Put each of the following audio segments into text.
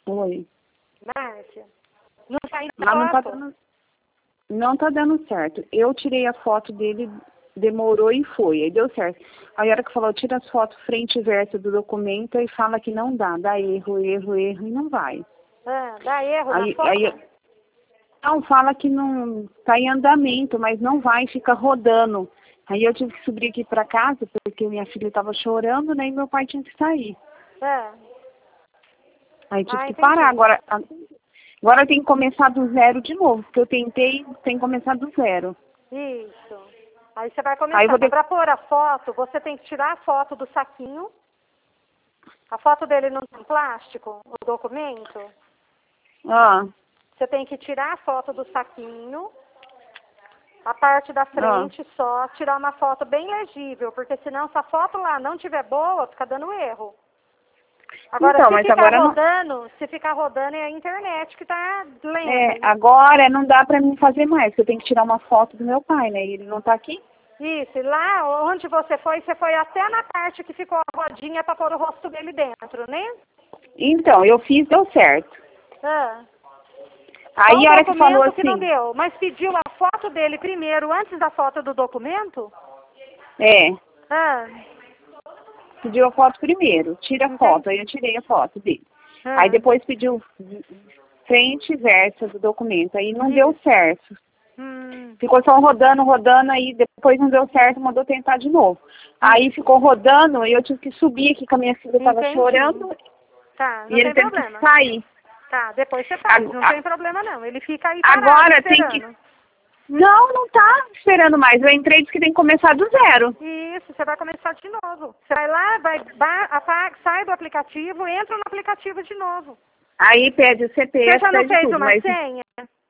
Oi. Márcia, não sai na Mas foto? não tá dando certo. Eu tirei a foto dele, demorou e foi. Aí deu certo. Aí a hora que falou, tira as fotos frente e verso do documento e fala que não dá erro e não vai. Dá erro na Aí, foto? aí não, fala que não tá em andamento, mas não vai, fica rodando. Aí eu tive que subir aqui pra casa, porque minha filha estava chorando, né, e meu pai tinha que sair. Aí tive que parar. Agora tem que começar do zero de novo, porque eu tentei, tem que começar do zero. Isso. Aí você vai começar. Para pôr a foto, você tem que tirar a foto do saquinho. A foto dele não tem plástico, o documento. Você tem que tirar a foto do saquinho, a parte da frente só, tirar uma foto bem legível, porque senão se a foto lá não tiver boa, fica dando erro. Agora, então, se ficar rodando é a internet que tá lenta. Agora não dá pra mim fazer mais, porque eu tenho que tirar uma foto do meu pai, né? Ele não tá aqui. Isso, e lá onde você foi até na parte que ficou a rodinha para pôr o rosto dele dentro, né? Então, eu fiz, deu certo. Aí a hora que falou assim... que não deu, mas pediu a foto dele primeiro, antes da foto do documento? Pediu a foto primeiro, tira a foto, aí eu tirei a foto dele. Aí depois pediu frente e verso do documento, aí não deu certo. Ficou só rodando, aí depois não deu certo, mandou tentar de novo. Aí ficou rodando e eu tive que subir aqui, que a minha filha estava chorando. Não e ele teve que sair. Depois você faz, não tem problema não. Ele fica aí agora esperando. tem que... Não tá esperando mais. Eu entrei e disse que tem que começar do zero. Isso, você vai começar de novo. Você vai lá, sai do aplicativo, entra no aplicativo de novo. Aí pede o CPF, você já não fez tudo, uma senha?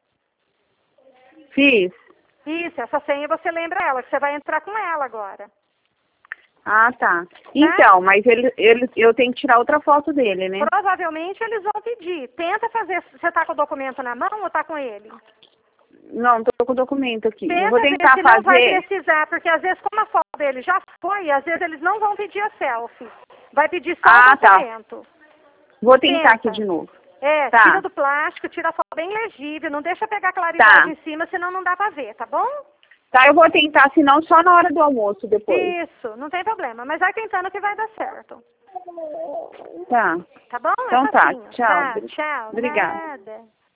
Fiz. Isso, essa senha você lembra ela, que você vai entrar com ela agora. Tá. Então, mas eu tenho que tirar outra foto dele, né? Provavelmente eles vão pedir. Tenta fazer, você tá com o documento na mão ou tá com ele? Não, tô com o documento aqui. Tenta eu vou tentar ver se fazer. Não vai precisar, porque às vezes como a foto dele já foi, às vezes eles não vão pedir a selfie. Vai pedir só o documento. Vou tentar aqui de novo. Tira do plástico, tira a foto bem legível, não deixa pegar claridade em cima, senão não dá pra ver, tá bom? Eu vou tentar, senão só na hora do almoço depois. Isso, não tem problema, mas vai tentando que vai dar certo. Tá. Tá bom? Então tchau. Tchau. Tchau. Obrigada. Nada.